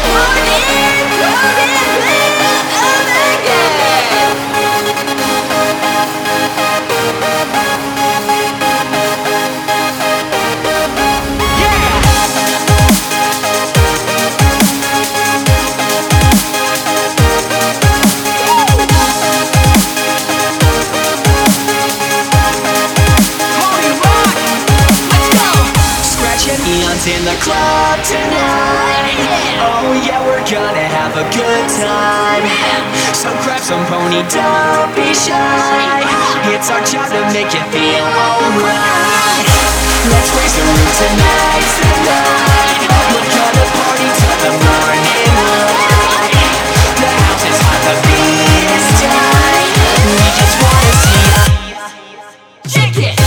In the club tonight. Oh yeah, we're gonna have a good time. So grab some pony, don't be shy. It's our job to make you feel alright. Let's raise the roof tonight, tonight. We're gonna party till the morning light. The house is hot, the beat is tight. We just wanna see ya shake it.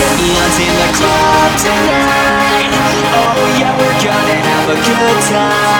In the club tonight. Oh yeah, we're gonna have a good time.